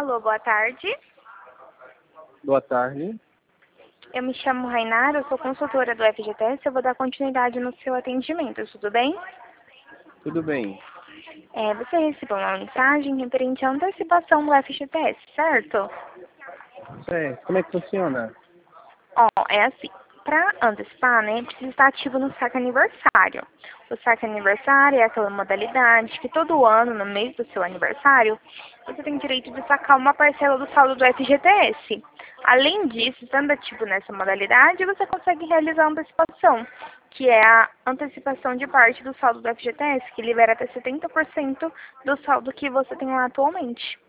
Alô, boa tarde. Boa tarde. Eu me chamo Rainara, eu sou consultora do FGTS. Eu vou dar continuidade no seu atendimento, tudo bem? Tudo bem? Você recebeu uma mensagem referente à antecipação do FGTS, certo? Certo. Como é que funciona? É assim, para antecipar, né, precisa estar ativo no saque aniversário. O saque aniversário é aquela modalidade que todo ano, no mês do seu aniversário, você tem direito de sacar uma parcela do saldo do FGTS. Além disso, estando ativo nessa modalidade, você consegue realizar a antecipação, que é a antecipação de parte do saldo do FGTS, que libera até 70% do saldo que você tem lá atualmente.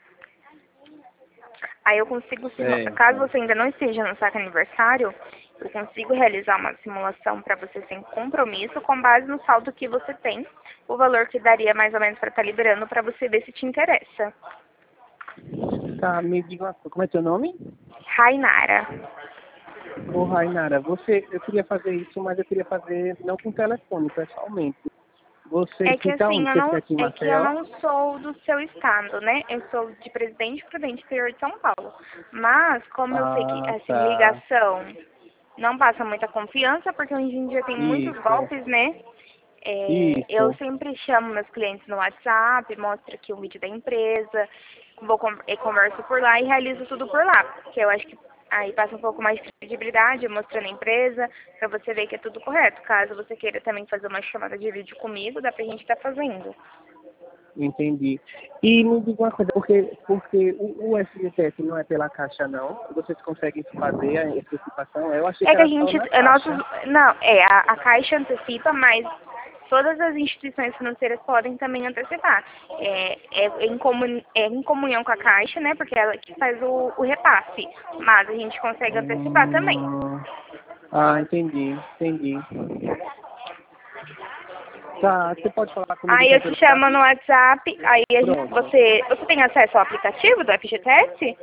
Aí eu consigo, caso Certo. você ainda não esteja no saque aniversário, eu consigo realizar uma simulação para você sem compromisso, com base no saldo que você tem, o valor que daria mais ou menos para estar liberando, para você ver se te interessa. Tá, me diga uma coisa. Como é teu nome? Rainara. Ô, Rainara, eu queria fazer isso, mas eu queria fazer não com telefone, pessoalmente. Você É que fica assim, onde? Você fica aqui em eu Maceió? não sou do seu estado, né? Eu sou de Presidente Prudente, interior de São Paulo. Mas, como eu sei que, Ah, assim, tá. ligação não passa muita confiança, porque hoje em dia tem muitos Isso. golpes, né? Eu Isso. sempre chamo meus clientes no WhatsApp, mostro aqui um vídeo da empresa, converso por lá e realizo tudo por lá. Porque eu acho que aí passa um pouco mais de credibilidade, mostrando a empresa, para você ver que é tudo correto. Caso você queira também fazer uma chamada de vídeo comigo, dá pra gente estar fazendo. Entendi. E me diga uma coisa, porque o FGTS não é pela Caixa, não? Vocês conseguem fazer a antecipação? Eu achei É que que a era só gente, na Caixa. não, a Caixa antecipa, mas todas as instituições financeiras podem também antecipar. É em comunhão com a Caixa, né, porque ela que faz o repasse, mas a gente consegue antecipar também. Entendi. Tá, você pode falar comigo Aí então eu te pelo chamo no WhatsApp? WhatsApp, Pronto. você tem acesso ao aplicativo do FGTS?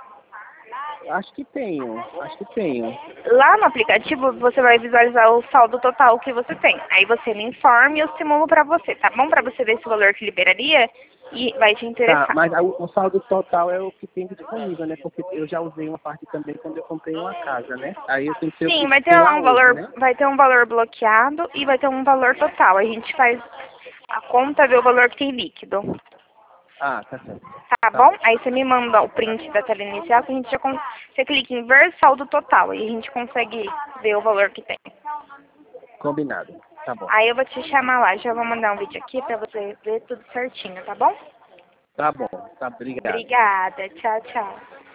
Acho que tenho. Lá no aplicativo você vai visualizar o saldo total que você tem. Aí você me informa e eu simulo pra você, tá bom? Pra você ver esse valor que liberaria e vai te Tá, interessar. mas o saldo total é o que tem disponível, né? Porque eu já usei uma parte também quando eu comprei uma casa, né? Aí eu tenho que ser o Sim, que vai ter tem lá lá um hoje, valor, né? vai ter um valor bloqueado e vai ter um valor total. A gente faz a conta, vê o valor que tem líquido. Ah, tá certo. Tá Tá bom? bom. Aí você me manda o Tá. print da tela inicial que a gente você clica em ver saldo total e a gente consegue ver o valor que tem. Combinado. Tá bom. Aí eu vou te chamar lá, já vou mandar um vídeo aqui pra você ver tudo certinho, tá bom? Tá bom. Tá, obrigado. Obrigada, tchau, tchau.